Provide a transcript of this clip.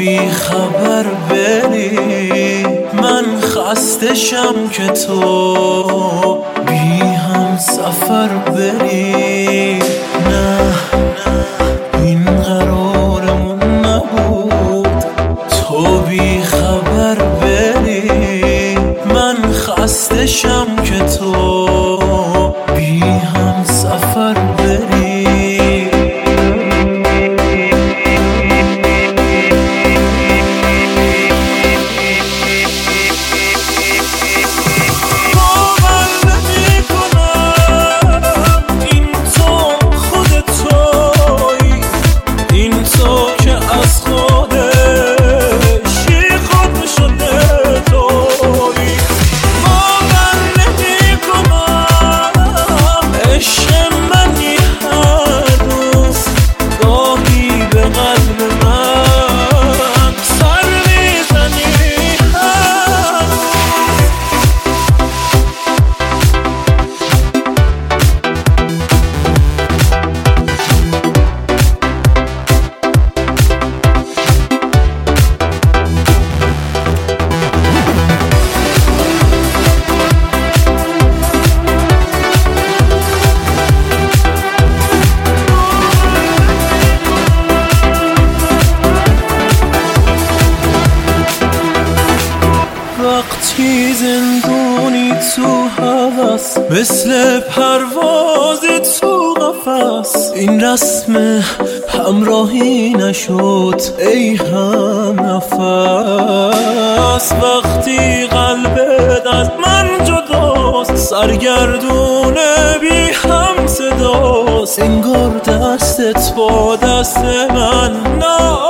بی خبر بری، من خستشم که تو بی هم سفر بری. نه این قرارمون نبود تو بی خبر بری، من خستشم که تو بی هم سفر بری. وقتی زندونی تو هوس، مثل پروازی تو قفس، این رسم همراهی نشد ای هم نفس. وقتی قلبت از من جداست، سرگردون بی هم صداست، انگار دستت با دست من